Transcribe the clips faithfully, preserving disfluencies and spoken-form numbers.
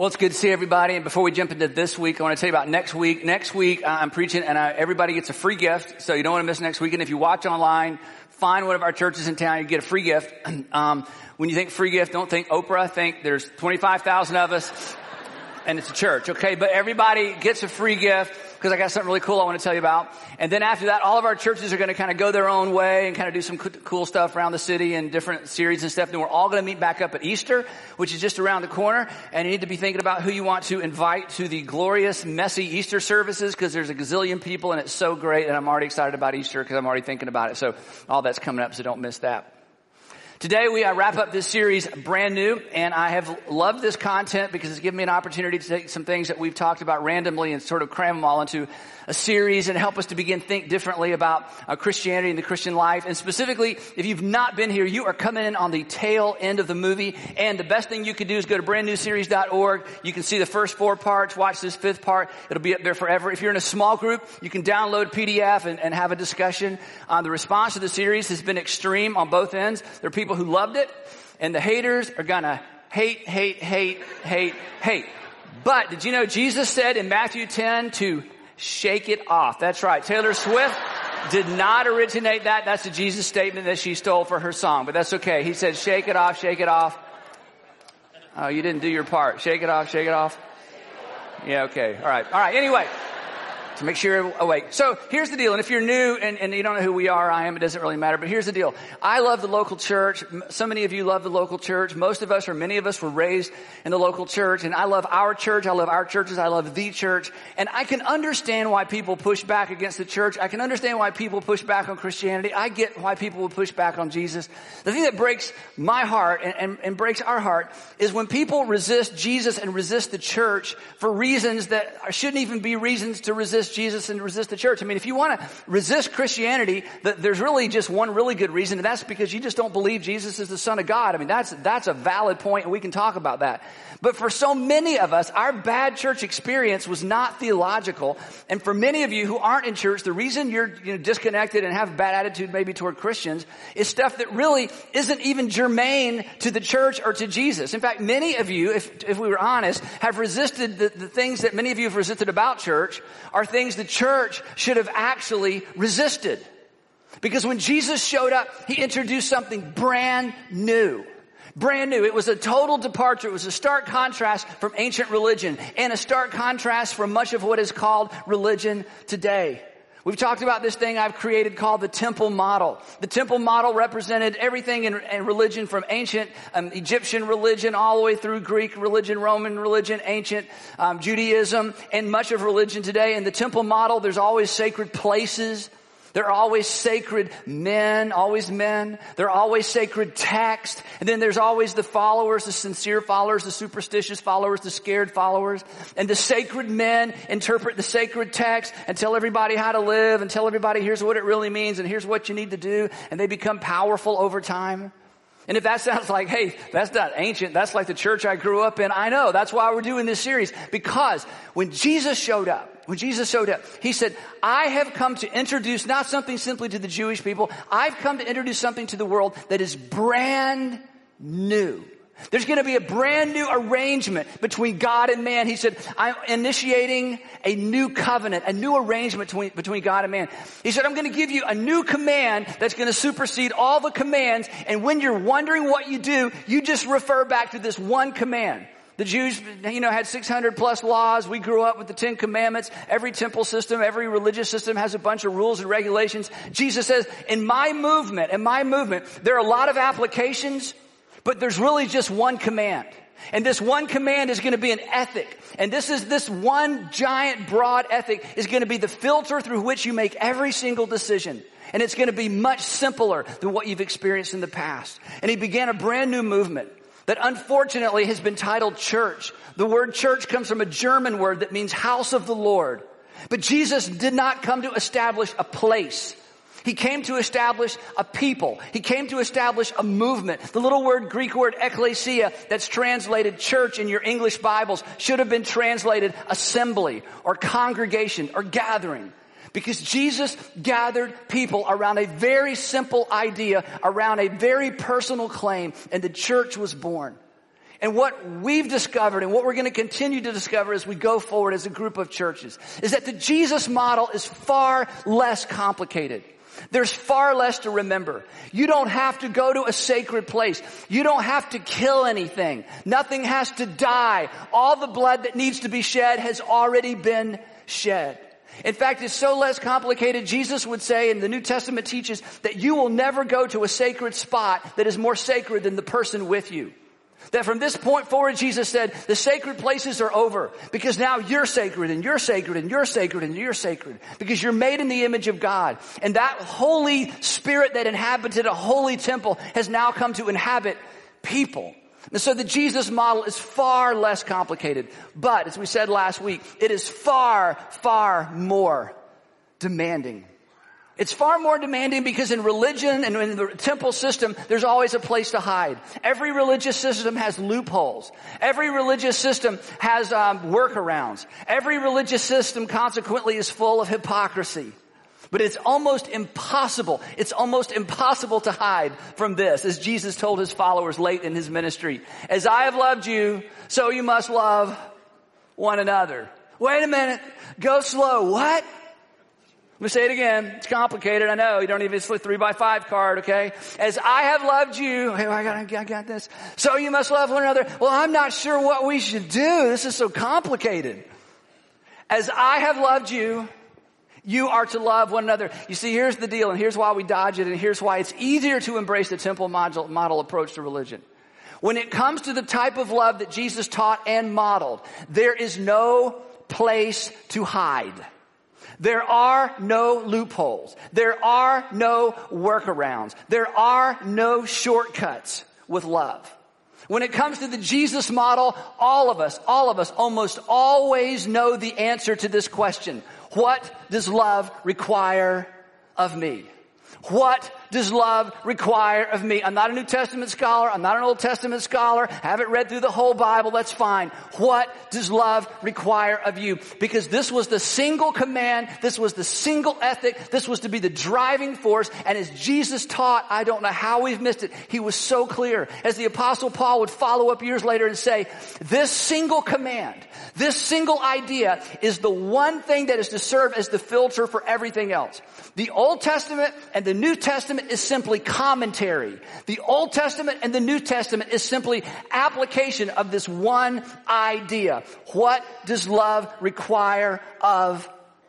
Well, it's good to see everybody. And before we jump into this week, I want to tell you about next week. Next week, I'm preaching, and I, everybody gets a free gift, so you don't want to miss next week. And if you watch online, find one of our churches in town, you get a free gift. Um, when you think free gift, don't think Oprah. Think there's twenty-five thousand of us, and it's a church, okay? But everybody gets a free gift because I got something really cool I want to tell you about. And then after that, all of our churches are going to kind of go their own way and kind of do some cool stuff around the city and different series and stuff. And we're all going to meet back up at Easter, which is just around the corner. And you need to be thinking about who you want to invite to the glorious, messy Easter services, because there's a gazillion people and it's so great. And I'm already excited about Easter because I'm already thinking about it. So all that's coming up, so don't miss that. Today we uh, wrap up this series brand new, and I have loved this content because it's given me an opportunity to take some things that we've talked about randomly and sort of cram them all into a series and help us to begin to think differently about uh, Christianity and the Christian life. And specifically, if you've not been here, you are coming in on the tail end of the movie, and the best thing you can do is go to brand new series dot org. You can see the first four parts, watch this fifth part. It'll be up there forever. If you're in a small group, you can download a P D F and, and have a discussion. Uh, the response to the series has been extreme on both ends. There are people who loved it, and the haters are gonna hate, hate, hate, hate, hate. But did you know Jesus said in Matthew ten to shake it off? That's right. Taylor Swift did not originate that. That's a Jesus statement that she stole for her song, but that's okay. He said, shake it off, shake it off. Oh, you didn't do your part. Shake it off, shake it off. Yeah, okay. All right. All right. Anyway. To make sure you're awake. So here's the deal. And if you're new and, and you don't know who we are, I am, it doesn't really matter. But here's the deal. I love the local church. So many of you love the local church. Most of us, or many of us, were raised in the local church. And I love our church. I love our churches. I love the church. And I can understand why people push back against the church. I can understand why people push back on Christianity. I get why people would push back on Jesus. The thing that breaks my heart and, and, and breaks our heart is when people resist Jesus and resist the church for reasons that shouldn't even be reasons to resist Jesus and resist the church. I mean, if you want to resist Christianity, there's really just one really good reason, and that's because you just don't believe Jesus is the Son of God. I mean, that's that's a valid point, and we can talk about that. But for so many of us, our bad church experience was not theological. And for many of you who aren't in church, the reason you're you know, disconnected and have a bad attitude maybe toward Christians is stuff that really isn't even germane to the church or to Jesus. In fact, many of you, if if we were honest, have resisted the, the things that many of you have resisted about church are things the church should have actually resisted. Because when Jesus showed up, he introduced something brand new. Brand new. It was a total departure. It was a stark contrast from ancient religion and a stark contrast from much of what is called religion today. We've talked about this thing I've created called the temple model. The temple model represented everything in, in religion from ancient um, Egyptian religion all the way through Greek religion, Roman religion, ancient um, Judaism, and much of religion today. In the temple model, there's always sacred places. There are always sacred men, always men. There are always sacred text. And then there's always the followers, the sincere followers, the superstitious followers, the scared followers. And the sacred men interpret the sacred text and tell everybody how to live and tell everybody here's what it really means and here's what you need to do. And they become powerful over time. And if that sounds like, hey, that's not ancient, that's like the church I grew up in, I know. That's why we're doing this series. Because when Jesus showed up, when Jesus showed up, he said, I have come to introduce not something simply to the Jewish people. I've come to introduce something to the world that is brand new. There's going to be a brand new arrangement between God and man. He said, I'm initiating a new covenant, a new arrangement between, between God and man. He said, I'm going to give you a new command that's going to supersede all the commands. And when you're wondering what you do, you just refer back to this one command. The Jews, you know, had six hundred plus laws. We grew up with the Ten Commandments. Every temple system, every religious system has a bunch of rules and regulations. Jesus says, in my movement, in my movement, there are a lot of applications, but there's really just one command. And this one command is going to be an ethic. And this is, this one giant broad ethic is going to be the filter through which you make every single decision. And it's going to be much simpler than what you've experienced in the past. And he began a brand new movement that unfortunately has been titled church. The word church comes from a German word that means house of the Lord. But Jesus did not come to establish a place. He came to establish a people. He came to establish a movement. The little word, Greek word, ekklesia, that's translated church in your English Bibles should have been translated assembly or congregation or gathering. Because Jesus gathered people around a very simple idea, around a very personal claim, and the church was born. And what we've discovered and what we're going to continue to discover as we go forward as a group of churches is that the Jesus model is far less complicated. There's far less to remember. You don't have to go to a sacred place. You don't have to kill anything. Nothing has to die. All the blood that needs to be shed has already been shed. In fact, it's so less complicated, Jesus would say, and the New Testament teaches, that you will never go to a sacred spot that is more sacred than the person with you. That from this point forward, Jesus said, the sacred places are over because now you're sacred and you're sacred and you're sacred and you're sacred because you're made in the image of God. And that Holy Spirit that inhabited a holy temple has now come to inhabit people. And so the Jesus model is far less complicated. But as we said last week, it is far, far more demanding. It's far more demanding because in religion and in the temple system, there's always a place to hide. Every religious system has loopholes. Every religious system has um, workarounds. Every religious system, consequently, is full of hypocrisy. But it's almost impossible. It's almost impossible to hide from this, as Jesus told his followers late in his ministry. As I have loved you, so you must love one another. Wait a minute. Go slow. What? Let me say it again. It's complicated. I know. You don't even slip three by five card, okay? As I have loved you. Hey, I got, I got this. So you must love one another. Well, I'm not sure what we should do. This is so complicated. As I have loved you, you are to love one another. You see, here's the deal, and here's why we dodge it, and here's why it's easier to embrace the temple model, model approach to religion. When it comes to the type of love that Jesus taught and modeled, there is no place to hide. There are no loopholes. There are no workarounds. There are no shortcuts with love. When it comes to the Jesus model, all of us, all of us almost always know the answer to this question. What does love require of me? What does love require of me? I'm not a New Testament scholar. I'm not an Old Testament scholar. I haven't read through the whole Bible. That's fine. What does love require of you? Because this was the single command. This was the single ethic. This was to be the driving force. And as Jesus taught, I don't know how we've missed it. He was so clear. As the Apostle Paul would follow up years later and say, this single command, this single idea is the one thing that is to serve as the filter for everything else. The Old Testament and the New Testament is simply commentary. The Old Testament and the New Testament is simply application of this one idea. What does love require of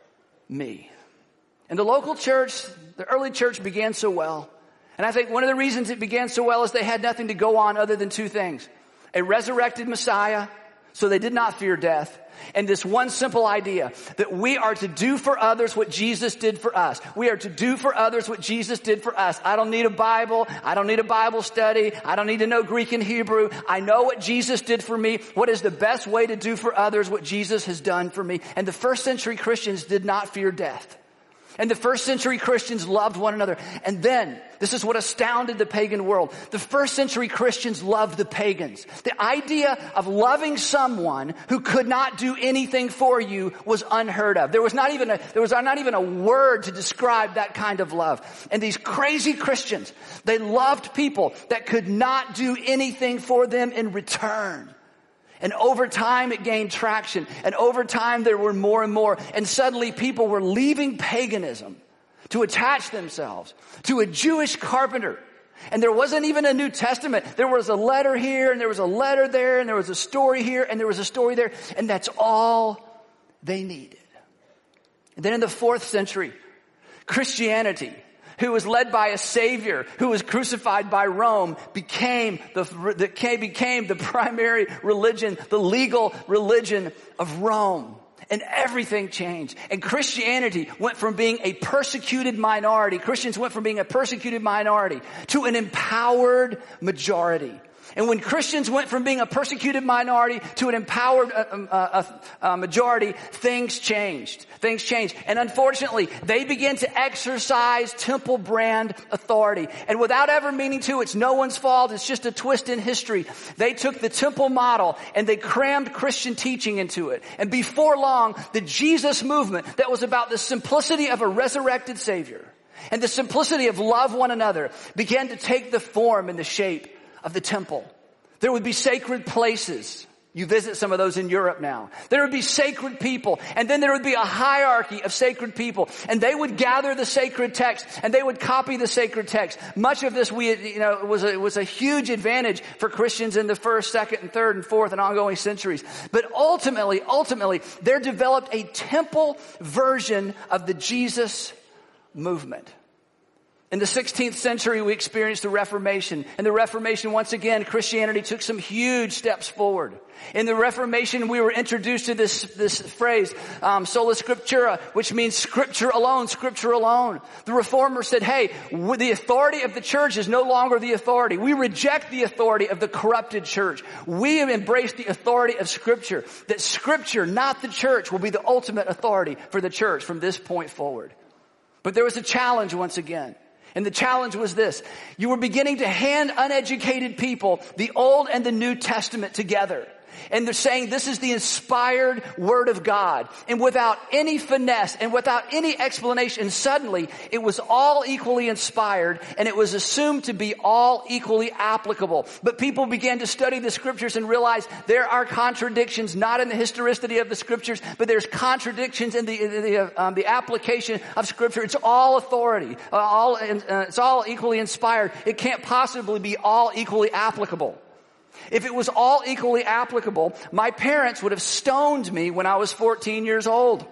me? And the local church, the early church began so well. And I think one of the reasons it began so well is they had nothing to go on other than two things. A resurrected Messiah, so they did not fear death. And this one simple idea that we are to do for others what Jesus did for us. We are to do for others what Jesus did for us. I don't need a Bible. I don't need a Bible study. I don't need to know Greek and Hebrew. I know what Jesus did for me. What is the best way to do for others what Jesus has done for me? And the first century Christians did not fear death. And the first century Christians loved one another. And then, this is what astounded the pagan world. The first century Christians loved the pagans. The idea of loving someone who could not do anything for you was unheard of. There was not even a, there was not even a word to describe that kind of love. And these crazy Christians, they loved people that could not do anything for them in return. And over time it gained traction. And over time there were more and more. And suddenly people were leaving paganism to attach themselves to a Jewish carpenter. And there wasn't even a New Testament. There was a letter here and there was a letter there and there was a story here and there was a story there. And that's all they needed. And then in the fourth century, Christianity, who was led by a savior who was crucified by Rome, became the, the became the primary religion, the legal religion of Rome. And everything changed. And Christianity went from being a persecuted minority, Christians went from being a persecuted minority to an empowered majority. And when Christians went from being a persecuted minority to an empowered uh, uh, uh, majority, things changed. Things changed. And unfortunately, they began to exercise temple brand authority. And without ever meaning to, it's no one's fault. It's just a twist in history. They took the temple model and they crammed Christian teaching into it. And before long, the Jesus movement that was about the simplicity of a resurrected Savior and the simplicity of love one another began to take the form and the shape of the temple. There would be sacred places. You visit some of those in Europe now. There would be sacred people, and then there would be a hierarchy of sacred people, and they would gather the sacred text, and they would copy the sacred text. Much of this, we, you know, was a, was a huge advantage for Christians in the first, second, and third, and fourth, and ongoing centuries. But ultimately, ultimately, there developed a temple version of the Jesus movement. In the sixteenth century, we experienced the Reformation. In the Reformation, once again, Christianity took some huge steps forward. In the Reformation, we were introduced to this, this phrase, um, sola scriptura, which means scripture alone, scripture alone. The Reformers said, hey, the authority of the church is no longer the authority. We reject the authority of the corrupted church. We have embraced the authority of scripture. That scripture, not the church, will be the ultimate authority for the church from this point forward. But there was a challenge once again. And the challenge was this. You were beginning to hand uneducated people the Old and the New Testament together. And they're saying this is the inspired Word of God. And without any finesse and without any explanation, suddenly it was all equally inspired and it was assumed to be all equally applicable. But people began to study the Scriptures and realize there are contradictions, not in the historicity of the Scriptures, but there's contradictions in the, in the, um, the application of Scripture. It's all authority. Uh, all, uh, it's all equally inspired. It can't possibly be all equally applicable. If it was all equally applicable, my parents would have stoned me when I was fourteen years old.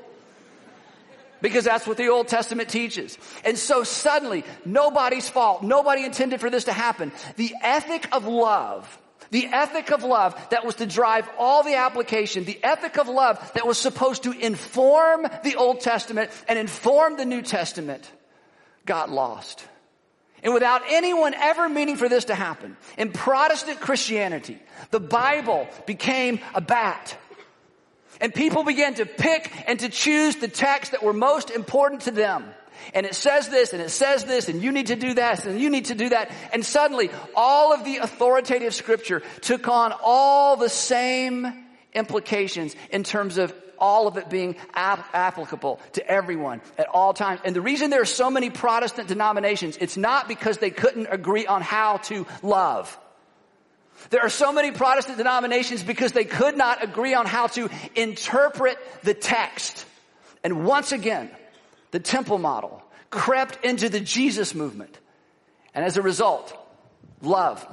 Because that's what the Old Testament teaches. And so suddenly, nobody's fault. Nobody intended for this to happen. The ethic of love, the ethic of love that was to drive all the application, the ethic of love that was supposed to inform the Old Testament and inform the New Testament, got lost. And without anyone ever meaning for this to happen, in Protestant Christianity, the Bible became a bat. And people began to pick and to choose the texts that were most important to them. And it says this, and it says this, and you need to do that, and you need to do that. And suddenly, all of the authoritative Scripture took on all the same implications in terms of all of it being ap- applicable to everyone at all times. And the reason there are so many Protestant denominations, it's not because they couldn't agree on how to love. There are so many Protestant denominations because they could not agree on how to interpret the text. And once again, the temple model crept into the Jesus movement. And as a result, love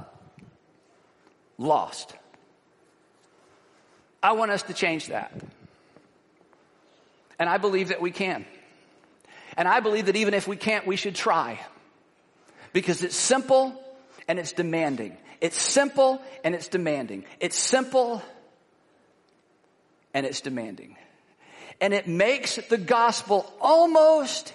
lost. I want us to change that. And I believe that we can. And I believe that even if we can't, we should try. Because it's simple and it's demanding. It's simple and it's demanding. It's simple and it's demanding. And it makes the gospel almost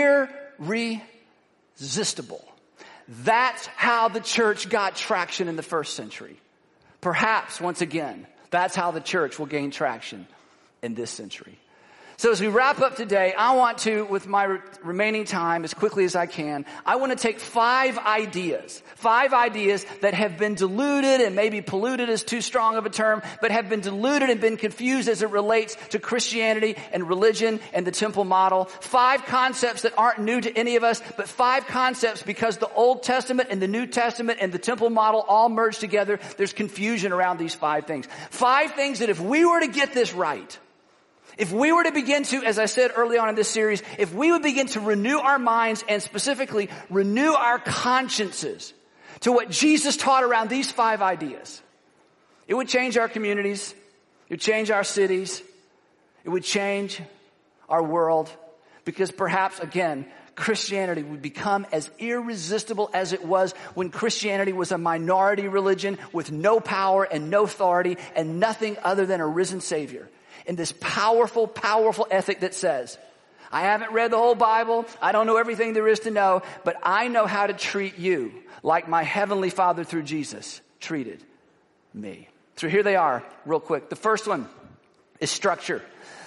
irresistible. That's how the church got traction in the first century. Perhaps, once again, that's how the church will gain traction in this century. So as we wrap up today, I want to, with my re- remaining time, as quickly as I can, I want to take five ideas. Five ideas that have been diluted, and maybe polluted is too strong of a term, but have been diluted and been confused as it relates to Christianity and religion and the temple model. Five concepts that aren't new to any of us, but five concepts because the Old Testament and the New Testament and the temple model all merge together. There's confusion around these five things. Five things that if we were to get this right, if we were to begin to, as I said early on in this series, if we would begin to renew our minds and specifically renew our consciences to what Jesus taught around these five ideas, it would change our communities, it would change our cities, it would change our world, because perhaps, again, Christianity would become as irresistible as it was when Christianity was a minority religion with no power and no authority and nothing other than a risen Savior. In this powerful, powerful ethic that says, I haven't read the whole Bible, I don't know everything there is to know, but I know how to treat you like my heavenly Father through Jesus treated me. So here they are, real quick. The first one is structure.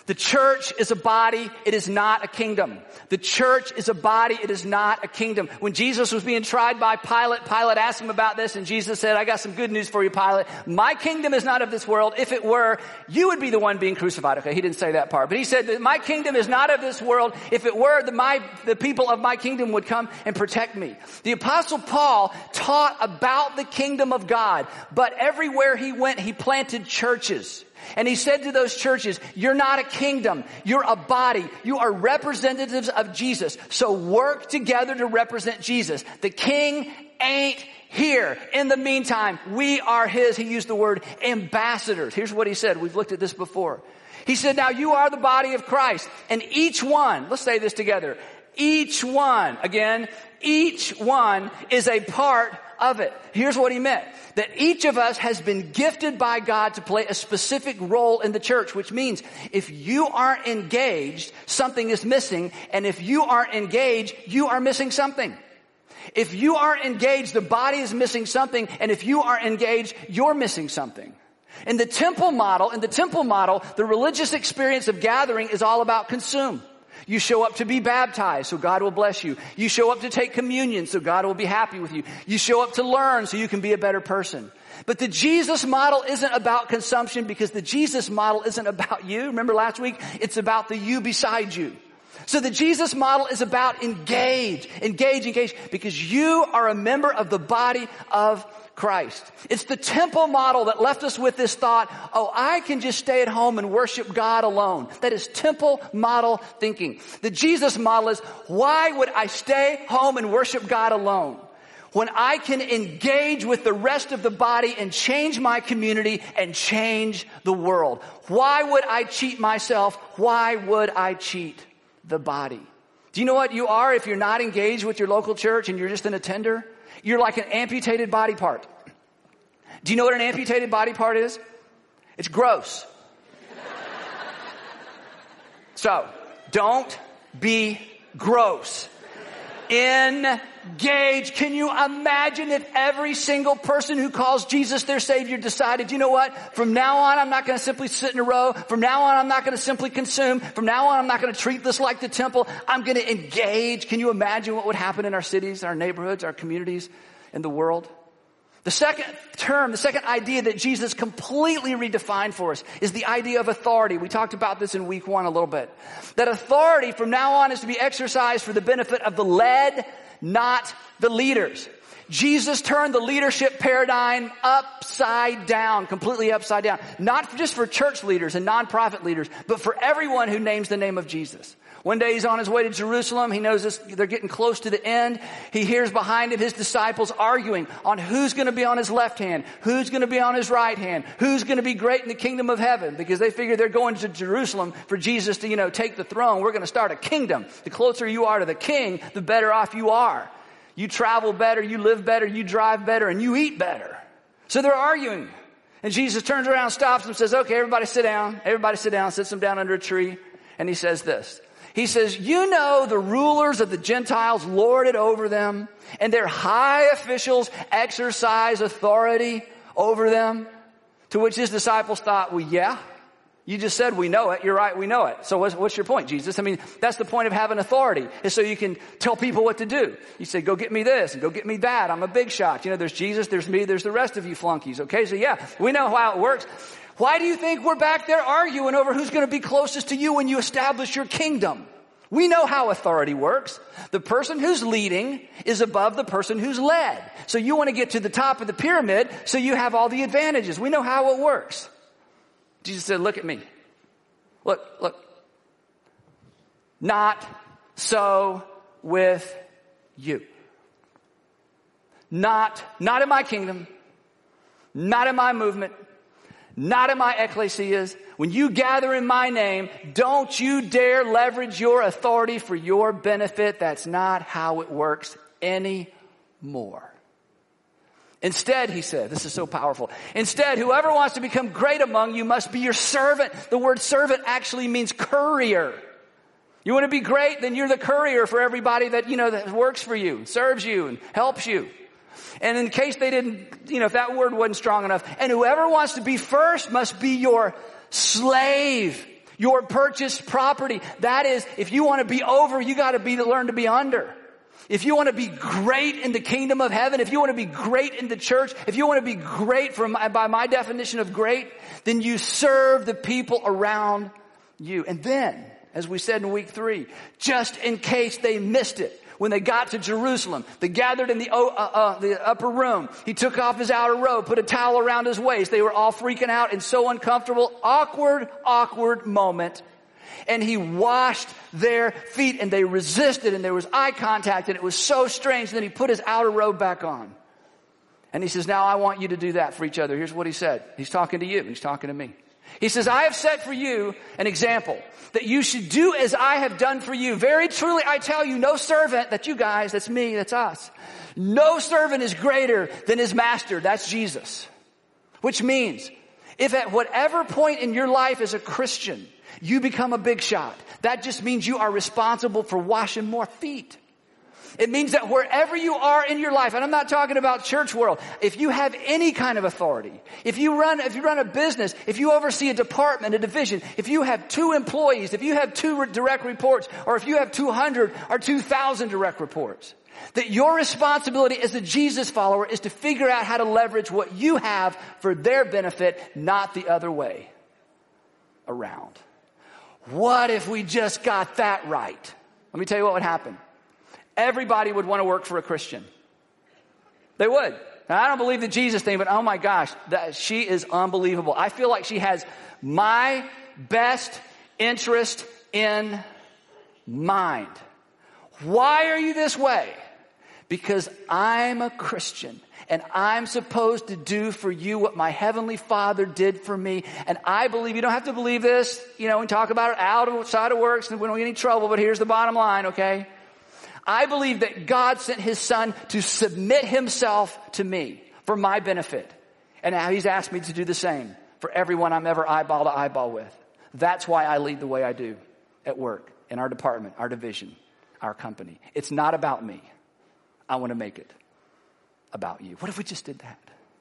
The church is a body. It is not a kingdom. The church is a body. It is not a kingdom. When Jesus was being tried by Pilate, Pilate asked him about this, and Jesus said, I got some good news for you, Pilate. My kingdom is not of this world. If it were, you would be the one being crucified. Okay, he didn't say that part. But he said that my kingdom is not of this world. If it were, the, my, the people of my kingdom would come and protect me. The Apostle Paul taught about the kingdom of God, but everywhere he went, he planted churches. And he said to those churches, you're not a kingdom. You're a body. You are representatives of Jesus. So work together to represent Jesus. The king ain't here. In the meantime, we are his, he used the word ambassadors. Here's what he said. We've looked at this before. He said, now you are the body of Christ. And each one, let's say this together. Each one, again, each one is a part of it. Here's what he meant. That each of us has been gifted by God to play a specific role in the church, which means if you aren't engaged, something is missing. And if you aren't engaged, you are missing something. If you aren't engaged, the body is missing something. And if you aren't engaged, you're missing something. In the temple model, in the temple model, the religious experience of gathering is all about consume. You show up to be baptized, so God will bless you. You show up to take communion, so God will be happy with you. You show up to learn, so you can be a better person. But the Jesus model isn't about consumption, because the Jesus model isn't about you. Remember last week? It's about the you beside you. So the Jesus model is about engage, engage, engage, because you are a member of the body of Christ. It's the temple model that left us with this thought, oh, I can just stay at home and worship God alone. That is temple model thinking. The Jesus model is, why would I stay home and worship God alone when I can engage with the rest of the body and change my community and change the world? Why would I cheat myself? Why would I cheat the body? Do you know what you are if you're not engaged with your local church and you're just an attender? You're like an amputated body part. Do you know what an amputated body part is? It's gross. So, don't be gross. Engage. Can you imagine if every single person who calls Jesus their Savior decided, you know what? From now on, I'm not going to simply sit in a row. From now on, I'm not going to simply consume. From now on, I'm not going to treat this like the temple. I'm going to engage. Can you imagine what would happen in our cities, our neighborhoods, our communities, and the world? The second term, the second idea that Jesus completely redefined for us is the idea of authority. We talked about this in week one a little bit. That authority from now on is to be exercised for the benefit of the led, not the leaders. Jesus turned the leadership paradigm upside down, completely upside down. Not just for church leaders and nonprofit leaders, but for everyone who names the name of Jesus. One day he's on his way to Jerusalem. He knows this, they're getting close to the end. He hears behind him his disciples arguing on who's going to be on his left hand, who's going to be on his right hand, who's going to be great in the kingdom of heaven, because they figure they're going to Jerusalem for Jesus to, you know, take the throne. We're going to start a kingdom. The closer you are to the king, the better off you are. You travel better, you live better, you drive better, and you eat better. So they're arguing. And Jesus turns around, stops them, says, okay, everybody sit down. Everybody sit down, sits them down under a tree. And he says this. He says, you know the rulers of the Gentiles lord it over them, and their high officials exercise authority over them. To which his disciples thought, well, yeah, you just said we know it. You're right, we know it. So what's, what's your point, Jesus? I mean, that's the point of having authority, is so you can tell people what to do. You say, go get me this and go get me that. I'm a big shot. You know, there's Jesus, there's me, there's the rest of you flunkies. Okay, so yeah, we know how it works. Why do you think we're back there arguing over who's going to be closest to you when you establish your kingdom? We know how authority works. The person who's leading is above the person who's led. So you want to get to the top of the pyramid so you have all the advantages. We know how it works. Jesus said, look at me. Look, look. Not so with you. Not, not in my kingdom. Not in my movement. Not in my ecclesias. When you gather in my name, don't you dare leverage your authority for your benefit. That's not how it works anymore. Instead, he said, this is so powerful. Instead, whoever wants to become great among you must be your servant. The word servant actually means courier. You want to be great? Then you're the courier for everybody that, you know, that works for you, serves you, and helps you. And in case they didn't, you know, if that word wasn't strong enough, and whoever wants to be first must be your slave. Your purchased property. That is, if you want to be over, you got to be learn to be under. If you want to be great in the kingdom of heaven, if you want to be great in the church, if you want to be great from by my definition of great, then you serve the people around you. And then, as we said in week three, just in case they missed it, when they got to Jerusalem, they gathered in the, uh, uh, the upper room. He took off his outer robe, put a towel around his waist. They were all freaking out and so uncomfortable. Awkward, awkward moment. And he washed their feet and they resisted and there was eye contact and it was so strange. And then he put his outer robe back on. And he says, now I want you to do that for each other. Here's what he said. He's talking to you. He's talking to me. He says, I have set for you an example that you should do as I have done for you. Very truly, I tell you, no servant, that's you guys, that's me, that's us. No servant is greater than his master. That's Jesus. Which means, if at whatever point in your life as a Christian, you become a big shot, that just means you are responsible for washing more feet. It means that wherever you are in your life, and I'm not talking about church world, if you have any kind of authority, if you run, if you run a business, if you oversee a department, a division, if you have two employees, if you have two direct reports, or if you have two hundred or two thousand direct reports, that your responsibility as a Jesus follower is to figure out how to leverage what you have for their benefit, not the other way around. What if we just got that right? Let me tell you what would happen. Everybody would want to work for a Christian. They would. Now, I don't believe the Jesus thing, but oh my gosh, that, she is unbelievable. I feel like she has my best interest in mind. Why are you this way? Because I'm a Christian and I'm supposed to do for you what my Heavenly Father did for me. And I believe, you don't have to believe this, you know, and talk about it outside of works and we don't get any trouble, but here's the bottom line, okay? I believe that God sent his son to submit himself to me for my benefit. And now he's asked me to do the same for everyone I'm ever eyeball to eyeball with. That's why I lead the way I do at work, in our department, our division, our company. It's not about me. I want to make it about you. What if we just did that?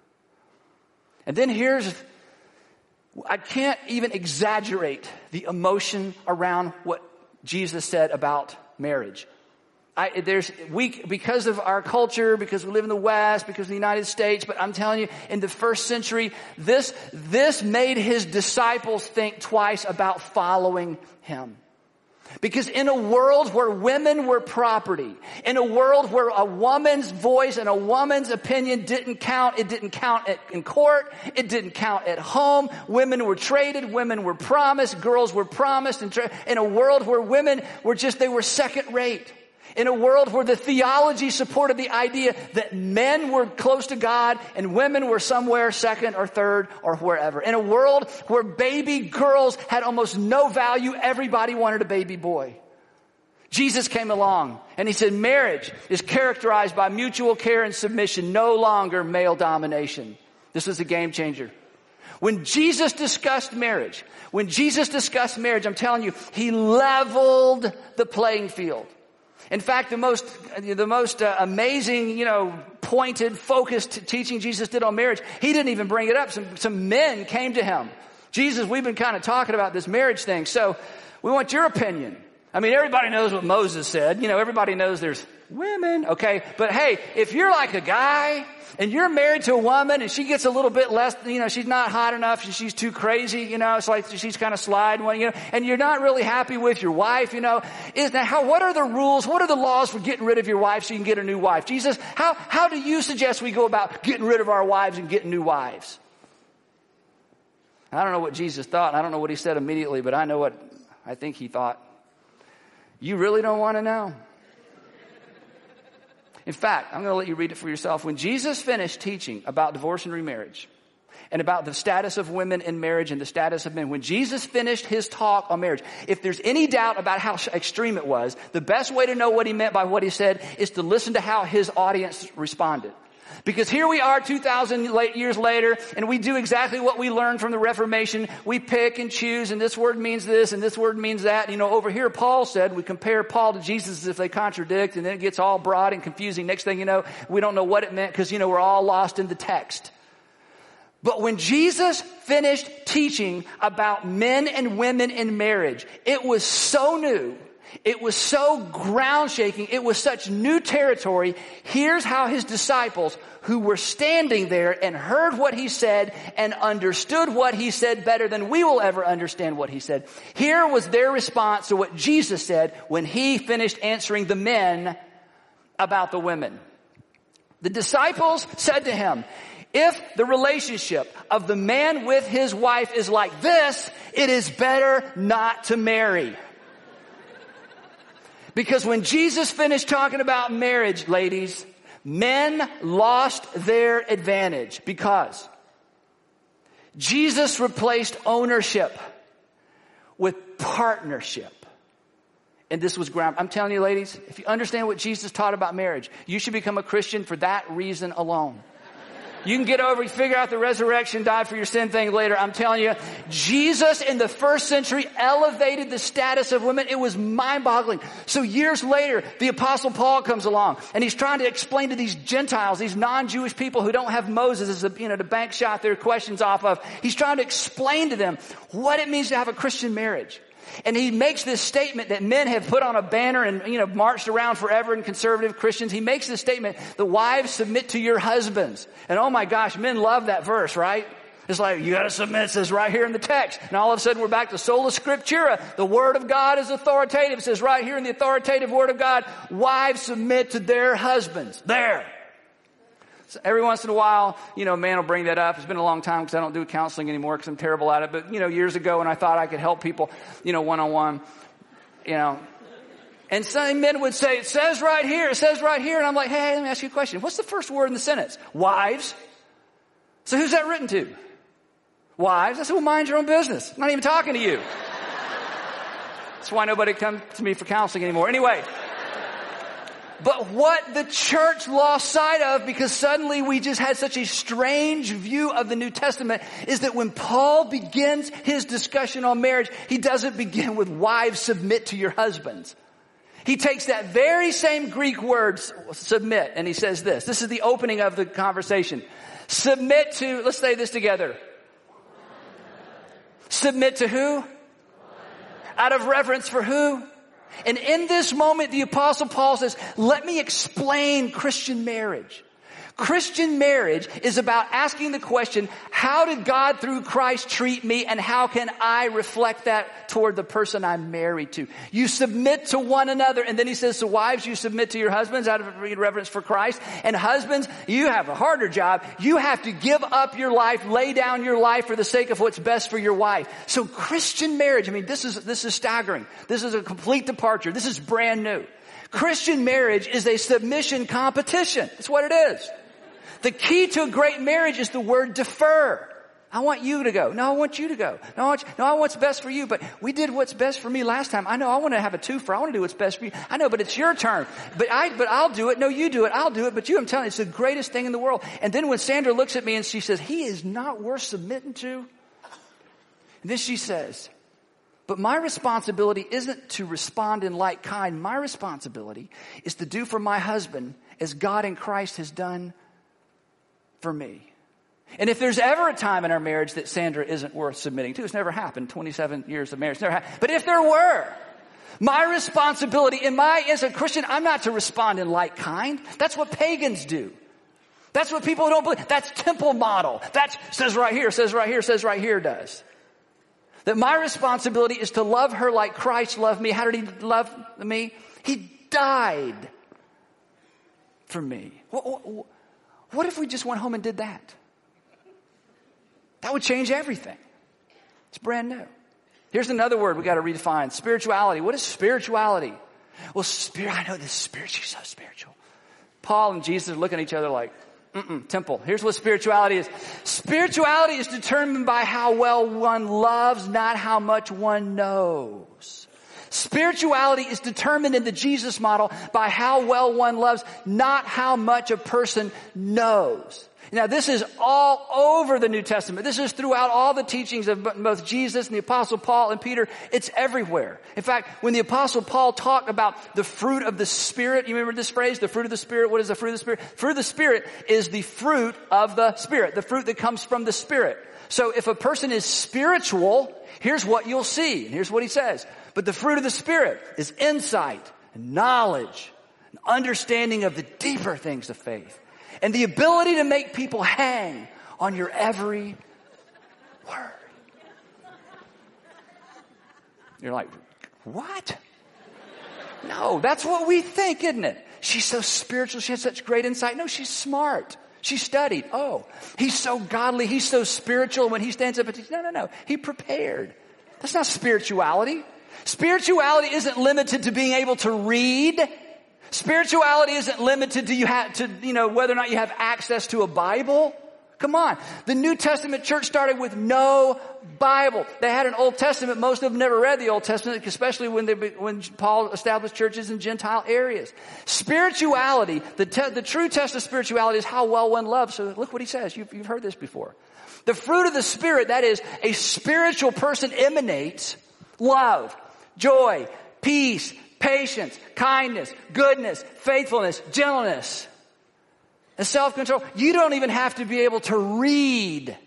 And then here's, I can't even exaggerate the emotion around what Jesus said about marriage. I, there's we because of our culture, because we live in the West, because of the United States. But I'm telling you, in the first century, this this made his disciples think twice about following him. Because in a world where women were property, in a world where a woman's voice and a woman's opinion didn't count, it didn't count at, in court, it didn't count at home. Women were traded, women were promised, girls were promised. And tra- in a world where women were just, they were second rate. In a world where the theology supported the idea that men were close to God and women were somewhere second or third or wherever. In a world where baby girls had almost no value, everybody wanted a baby boy. Jesus came along and he said marriage is characterized by mutual care and submission, no longer male domination. This was a game changer. When Jesus discussed marriage, when Jesus discussed marriage, I'm telling you, he leveled the playing field. In fact, the most, the most uh, amazing, you know, pointed, focused teaching Jesus did on marriage, he didn't even bring it up. Some, some men came to him. Jesus, we've been kind of talking about this marriage thing, so we want your opinion. I mean, everybody knows what Moses said. You know, everybody knows there's women, okay? But hey, if you're like a guy and you're married to a woman and she gets a little bit less, you know, she's not hot enough, she's too crazy, you know, it's like she's kind of sliding, you know, and you're not really happy with your wife, you know, is that how, what are the rules, what are the laws for getting rid of your wife so you can get a new wife? Jesus, how, how do you suggest we go about getting rid of our wives and getting new wives? I don't know what Jesus thought, and I don't know what he said immediately, but I know what I think he thought. You really don't want to know? In fact, I'm going to let you read it for yourself. When Jesus finished teaching about divorce and remarriage and about the status of women in marriage and the status of men, when Jesus finished his talk on marriage, if there's any doubt about how extreme it was, the best way to know what he meant by what he said is to listen to how his audience responded. Because here we are two thousand years later, and we do exactly what we learned from the Reformation. We pick and choose, and this word means this, and this word means that. You know, over here Paul said, we compare Paul to Jesus as if they contradict, and then it gets all broad and confusing. Next thing you know, we don't know what it meant because, you know, we're all lost in the text. But when Jesus finished teaching about men and women in marriage, it was so new. It was so ground shaking. It was such new territory. Here's how his disciples, who were standing there and heard what he said and understood what he said better than we will ever understand what he said. Here was their response to what Jesus said when he finished answering the men about the women. The disciples said to him, if the relationship of the man with his wife is like this, it is better not to marry. Because when Jesus finished talking about marriage, ladies, men lost their advantage because Jesus replaced ownership with partnership. And this was ground. I'm telling you, ladies, if you understand what Jesus taught about marriage, you should become a Christian for that reason alone. You can get over, you figure out the resurrection, die for your sin thing later. I'm telling you, Jesus in the first century elevated the status of women. It was mind-boggling. So years later, the Apostle Paul comes along and he's trying to explain to these Gentiles, these non-Jewish people who don't have Moses as a, you know, to bank shot their questions off of. He's trying to explain to them what it means to have a Christian marriage. And he makes this statement that men have put on a banner and, you know, marched around forever in conservative Christians. He makes this statement, the wives submit to your husbands. And oh my gosh, men love that verse, right? It's like, you gotta submit, it says right here in the text. And all of a sudden we're back to sola scriptura. The word of God is authoritative. It says right here in the authoritative word of God, wives submit to their husbands. There. So every once in a while, you know, a man will bring that up. It's been a long time because I don't do counseling anymore because I'm terrible at it. But, you know, years ago when I thought I could help people, you know, one-on-one, you know. And some men would say, it says right here, it says right here. And I'm like, hey, let me ask you a question. What's the first word in the sentence? Wives. So who's that written to? Wives. I said, well, mind your own business. I'm not even talking to you. That's why nobody comes to me for counseling anymore. Anyway. But what the church lost sight of, because suddenly we just had such a strange view of the New Testament, is that when Paul begins his discussion on marriage, he doesn't begin with wives submit to your husbands. He takes that very same Greek word, submit, and he says this. This is the opening of the conversation. Submit to, let's say this together. Submit to who? Out of reverence for who? And in this moment, the Apostle Paul says, let me explain Christian marriage. Christian marriage is about asking the question, how did God through Christ treat me and how can I reflect that toward the person I'm married to? You submit to one another. And then he says, so wives, you submit to your husbands out of reverence for Christ. And husbands, you have a harder job. You have to give up your life, lay down your life for the sake of what's best for your wife. So Christian marriage, I mean, this is, this is staggering. This is a complete departure. This is brand new. Christian marriage is a submission competition. That's what it is. The key to a great marriage is the word defer. I want you to go. No, I want you to go. No, I want, you, no, I want what's best for you. But we did what's best for me last time. I know I want to have a twofer. I want to do what's best for you. I know, but it's your turn. But I, but I'll do it. No, you do it. I'll do it. But you, I'm telling you, it's the greatest thing in the world. And then when Sandra looks at me and she says, he is not worth submitting to. And then she says, but my responsibility isn't to respond in like kind. My responsibility is to do for my husband as God in Christ has done for me. And if there's ever a time in our marriage that Sandra isn't worth submitting to, it's never happened, twenty-seven years of marriage, never happened. But if there were, my responsibility in my, as a Christian, I'm not to respond in like kind. That's what pagans do. That's what people who don't believe. That's temple model. That says right here, says right here, says right here does. That my responsibility is to love her like Christ loved me. How did he love me? He died for me. What, what, What if we just went home and did that? That would change everything. It's brand new. Here's another word we got to redefine. Spirituality. What is spirituality? Well, spirit, I know this spiritual, so spiritual. Paul and Jesus are looking at each other like, mm-mm, temple. Here's what spirituality is. Spirituality is determined by how well one loves, not how much one knows. Spirituality is determined in the Jesus model by how well one loves, not how much a person knows. Now, this is all over the New Testament. This is throughout all the teachings of both Jesus and the Apostle Paul and Peter. It's everywhere. In fact, when the Apostle Paul talked about the fruit of the Spirit, you remember this phrase, the fruit of the Spirit? What is the fruit of the Spirit? Fruit of the Spirit is the fruit of the Spirit, the fruit that comes from the Spirit. So if a person is spiritual, here's what you'll see. And here's what he says. But the fruit of the Spirit is insight, and knowledge, and understanding of the deeper things of faith. And the ability to make people hang on your every word. You're like, what? No, that's what we think, isn't it? She's so spiritual. She has such great insight. No, she's smart. She studied. Oh, he's so godly. He's so spiritual. When he stands up and teaches, no, no, no. He prepared. That's not spirituality. Spirituality isn't limited to being able to read. Spirituality isn't limited to you have to, you know, whether or not you have access to a Bible. Come on. The New Testament church started with no Bible. They had an Old Testament. Most of them never read the Old Testament, especially when they, when Paul established churches in Gentile areas. Spirituality, the, te- the true test of spirituality is how well one loves. So look what he says. You've, you've heard this before. The fruit of the Spirit, that is, a spiritual person emanates love, joy, peace, patience, kindness, goodness, faithfulness, gentleness, and self-control. You don't even have to be able to read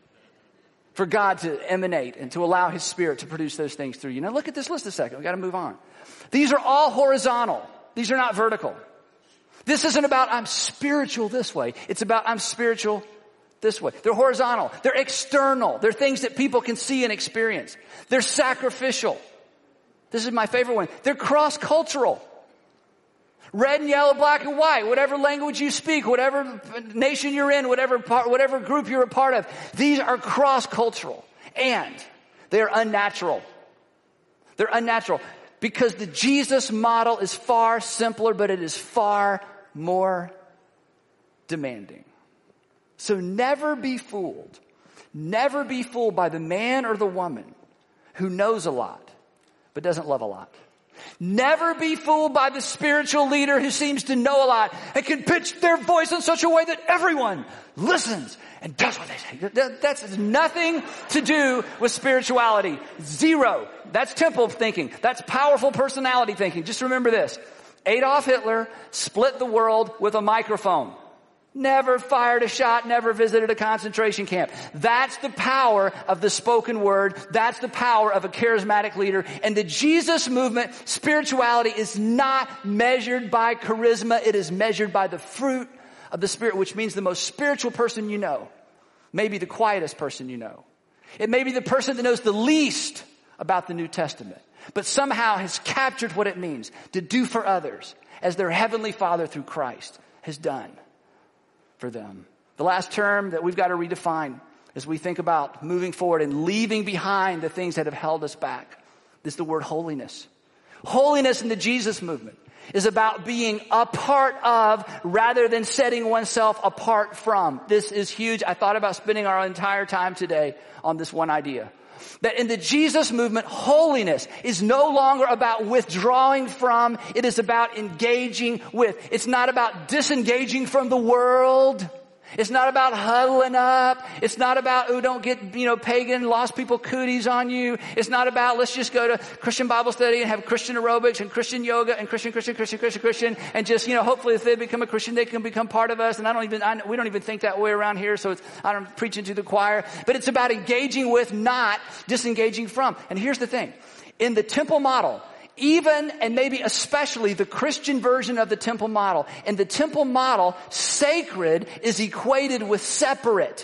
for God to emanate and to allow His Spirit to produce those things through you. Now look at this list a second. We've got to move on. These are all horizontal. These are not vertical. This isn't about I'm spiritual this way. It's about I'm spiritual this way. They're horizontal. They're external. They're things that people can see and experience. They're sacrificial. This is my favorite one. They're cross-cultural. Red and yellow, black and white, whatever language you speak, whatever nation you're in, whatever part, whatever group you're a part of. These are cross-cultural. And they're unnatural. They're unnatural because the Jesus model is far simpler, but it is far more demanding. So never be fooled. Never be fooled by the man or the woman who knows a lot but doesn't love a lot. Never be fooled by the spiritual leader who seems to know a lot and can pitch their voice in such a way that everyone listens and does what they say. That, that's nothing to do with spirituality. Zero. That's temple thinking. That's powerful personality thinking. Just remember this. Adolf Hitler split the world with a microphone. Never fired a shot, never visited a concentration camp. That's the power of the spoken word. That's the power of a charismatic leader. And the Jesus movement, spirituality is not measured by charisma. It is measured by the fruit of the Spirit, which means the most spiritual person you know. Maybe the quietest person you know. It may be the person that knows the least about the New Testament, but somehow has captured what it means to do for others as their Heavenly Father through Christ has done for them. The last term that we've got to redefine as we think about moving forward and leaving behind the things that have held us back is the word holiness. Holiness in the Jesus movement is about being a part of rather than setting oneself apart from. This is huge. I thought about spending our entire time today on this one idea. That in the Jesus movement, holiness is no longer about withdrawing from. It is about engaging with. It's not about disengaging from the world. It's not about huddling up. It's not about, oh, don't get, you know, pagan, lost people cooties on you. It's not about, let's just go to Christian Bible study and have Christian aerobics and Christian yoga and Christian, Christian, Christian, Christian, Christian. And just, you know, hopefully if they become a Christian, they can become part of us. And I don't even, I, we don't even think that way around here. So it's, I don't preach into the choir. But it's about engaging with, not disengaging from. And here's the thing. In the temple model, even and maybe especially the Christian version of the temple model. In the temple model, sacred is equated with separate.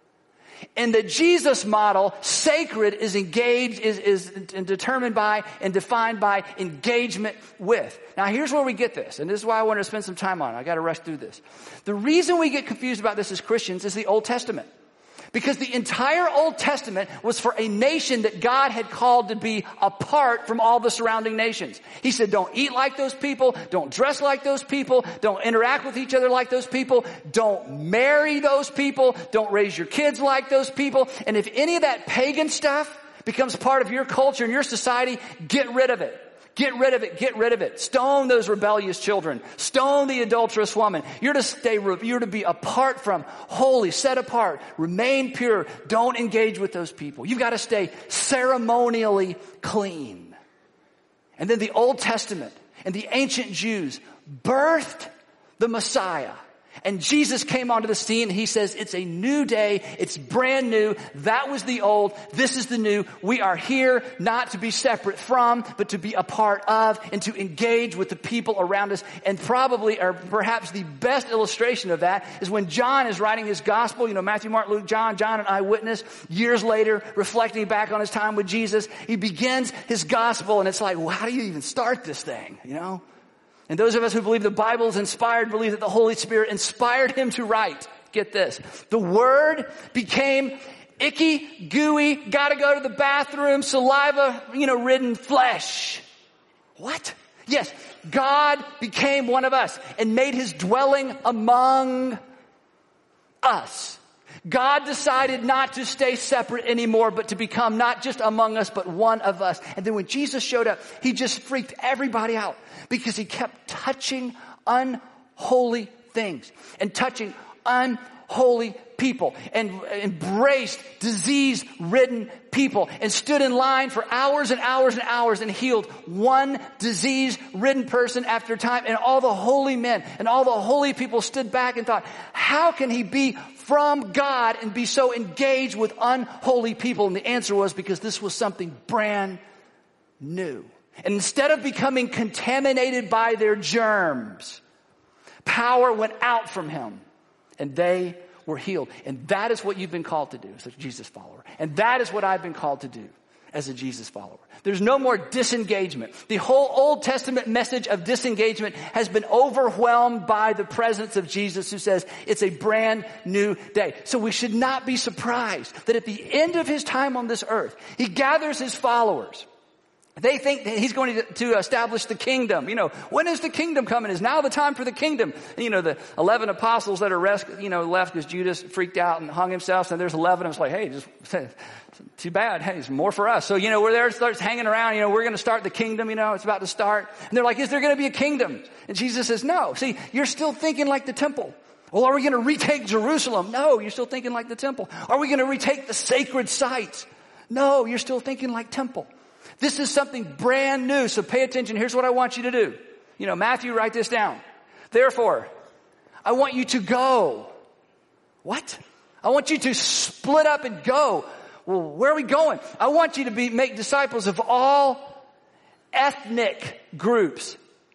In the Jesus model, sacred is engaged, is, is determined by and defined by engagement with. Now here's where we get this, and this is why I wanted to spend some time on it. I got to rush through this. The reason we get confused about this as Christians is the Old Testament. Because the entire Old Testament was for a nation that God had called to be apart from all the surrounding nations. He said, don't eat like those people. Don't dress like those people. Don't interact with each other like those people. Don't marry those people. Don't raise your kids like those people. And if any of that pagan stuff becomes part of your culture and your society, get rid of it. Get rid of it. Get rid of it. Stone those rebellious children. Stone the adulterous woman. You're to stay, you're to be apart from, holy, set apart, remain pure. Don't engage with those people. You've got to stay ceremonially clean. And then the Old Testament and the ancient Jews birthed the Messiah. And Jesus came onto the scene and he says, it's a new day. It's brand new. That was the old. This is the new. We are here not to be separate from, but to be a part of and to engage with the people around us. And probably, or perhaps the best illustration of that is when John is writing his gospel. You know, Matthew, Mark, Luke, John, John, an eyewitness. Years later, reflecting back on his time with Jesus, he begins his gospel and it's like, well, how do you even start this thing? You know? And those of us who believe the Bible is inspired believe that the Holy Spirit inspired him to write. Get this. The Word became icky, gooey, gotta go to the bathroom, saliva, you know, ridden flesh. What? Yes, God became one of us and made his dwelling among us. God decided not to stay separate anymore, but to become not just among us, but one of us. And then when Jesus showed up, he just freaked everybody out because he kept touching unholy things and touching unholy people and embraced disease-ridden people and stood in line for hours and hours and hours and healed one disease-ridden person after time. And all the holy men and all the holy people stood back and thought, how can he be from God and be so engaged with unholy people? And the answer was because this was something brand new. And instead of becoming contaminated by their germs, power went out from him and they were healed. And that is what you've been called to do as a Jesus follower. And that is what I've been called to do as a Jesus follower. There's no more disengagement. The whole Old Testament message of disengagement has been overwhelmed by the presence of Jesus, who says it's a brand new day. So we should not be surprised that at the end of his time on this earth, he gathers his followers. They think that he's going to, to establish the kingdom. You know, when is the kingdom coming? Is now the time for the kingdom? And, you know, the eleven apostles that are rest, you know, left because Judas freaked out and hung himself. And there's eleven. It's like, hey, just too bad. Hey, it's more for us. So, you know, we're there, starts hanging around. You know, we're going to start the kingdom. You know, it's about to start. And they're like, is there going to be a kingdom? And Jesus says, no. See, you're still thinking like the temple. Well, are we going to retake Jerusalem? No, you're still thinking like the temple. Are we going to retake the sacred sites? No, you're still thinking like temple. This is something brand new, so pay attention. Here's what I want you to do. You know, Matthew, write this down. Therefore, I want you to go. What? I want you to split up and go. Well, where are we going? I want you to be make disciples of all ethnic groups.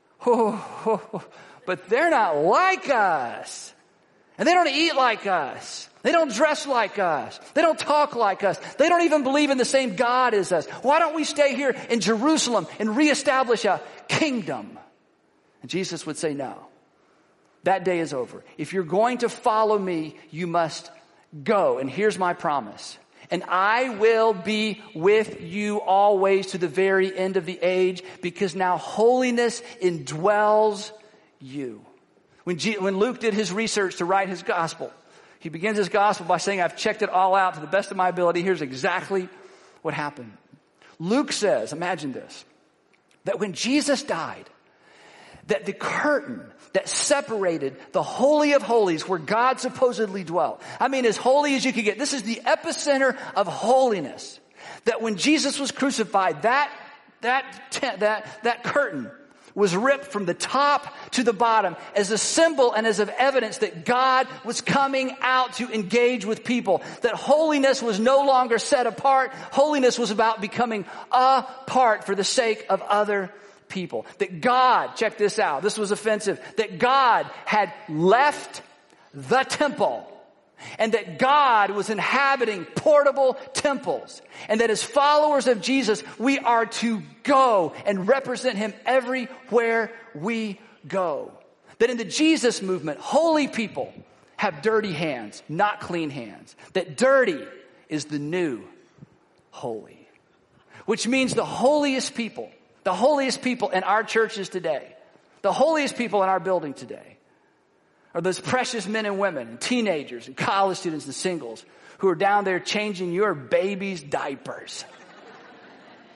But they're not like us. And they don't eat like us. They don't dress like us. They don't talk like us. They don't even believe in the same God as us. Why don't we stay here in Jerusalem and reestablish a kingdom? And Jesus would say, no. That day is over. If you're going to follow me, you must go. And here's my promise. And I will be with you always to the very end of the age, because now holiness indwells you. When, G- when Luke did his research to write his gospel, he begins his gospel by saying, I've checked it all out to the best of my ability. Here's exactly what happened. Luke says, imagine this, that when Jesus died, that the curtain that separated the Holy of Holies where God supposedly dwelt, I mean, as holy as you could get, this is the epicenter of holiness, that when Jesus was crucified, that, that, tent, that, that curtain was ripped from the top to the bottom as a symbol and as of evidence that God was coming out to engage with people. That holiness was no longer set apart. Holiness was about becoming apart for the sake of other people. That God, check this out, this was offensive, that God had left the temple. And that God was inhabiting portable temples. And that as followers of Jesus, we are to go and represent him everywhere we go. That in the Jesus movement, holy people have dirty hands, not clean hands. That dirty is the new holy. Which means the holiest people, the holiest people in our churches today, the holiest people in our building today, are those precious men and women, and teenagers and college students and singles who are down there changing your baby's diapers.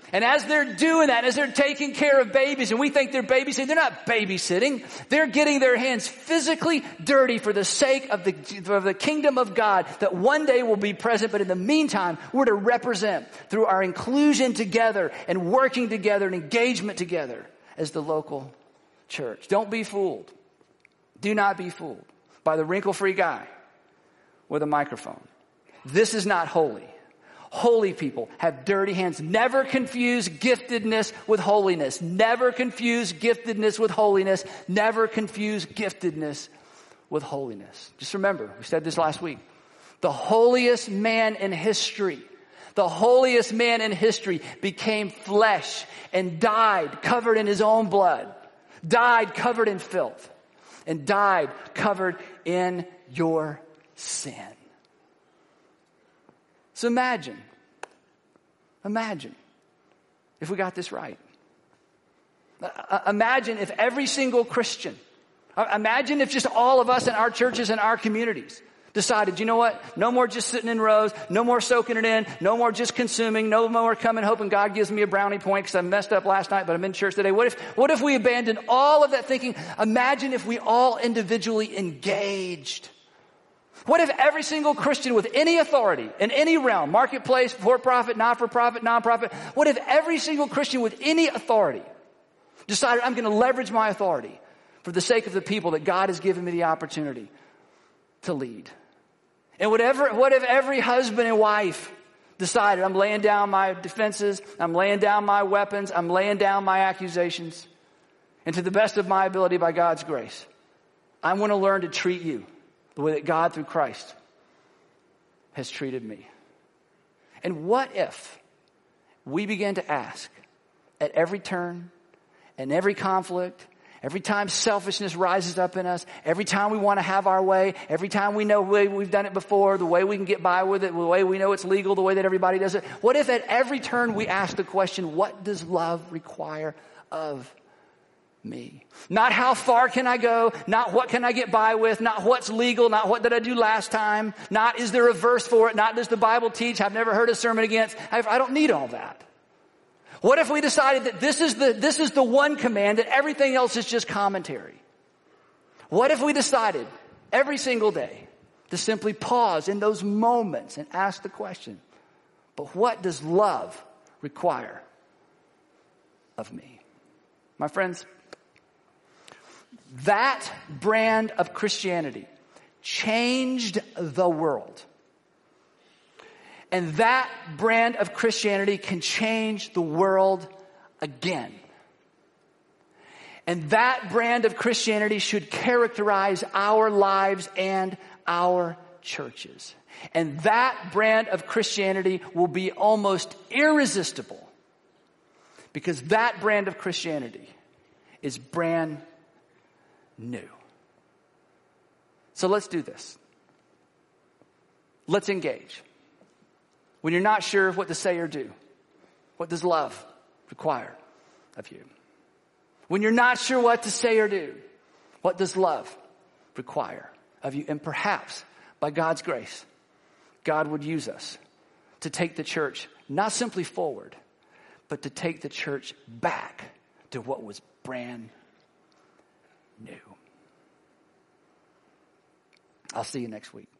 And as they're doing that, as they're taking care of babies, and we think they're babysitting, they're not babysitting. They're getting their hands physically dirty for the sake of the, of the kingdom of God that one day will be present. But in the meantime, we're to represent through our inclusion together and working together and engagement together as the local church. Don't be fooled. Do not be fooled by the wrinkle-free guy with a microphone. This is not holy. Holy people have dirty hands. Never confuse giftedness with holiness. Never confuse giftedness with holiness. Never confuse giftedness with holiness. Just remember, we said this last week. The holiest man in history, the holiest man in history became flesh and died covered in his own blood, died covered in filth, and died covered in your sin. So imagine, imagine if we got this right. Uh, imagine if every single Christian, uh, imagine if just all of us in our churches and our communities decided, you know what, no more just sitting in rows, no more soaking it in, no more just consuming, no more coming hoping God gives me a brownie point because I messed up last night but I'm in church today. What if, what if we abandoned all of that thinking? Imagine if we all individually engaged. What if every single Christian with any authority in any realm, marketplace, for-profit, not-for-profit, non-profit, what if every single Christian with any authority decided, I'm going to leverage my authority for the sake of the people that God has given me the opportunity to lead? And whatever, what if every husband and wife decided, I'm laying down my defenses, I'm laying down my weapons, I'm laying down my accusations, and to the best of my ability by God's grace, I'm going to learn to treat you the way that God through Christ has treated me. And what if we began to ask at every turn and every conflict, every time selfishness rises up in us, every time we want to have our way, every time we know we've done it before, the way we can get by with it, the way we know it's legal, the way that everybody does it. What if at every turn we ask the question, what does love require of me? Not how far can I go, not what can I get by with, not what's legal, not what did I do last time, not is there a verse for it, not does the Bible teach, I've never heard a sermon against. I, I don't need all that. What if we decided that this is the, this is the one command, that everything else is just commentary? What if we decided every single day to simply pause in those moments and ask the question, but what does love require of me? My friends, that brand of Christianity changed the world. And that brand of Christianity can change the world again. And that brand of Christianity should characterize our lives and our churches. And that brand of Christianity will be almost irresistible because that brand of Christianity is brand new. So let's do this. Let's engage. When you're not sure what to say or do, what does love require of you? When you're not sure what to say or do, what does love require of you? And perhaps, by God's grace, God would use us to take the church not simply forward, but to take the church back to what was brand new. I'll see you next week.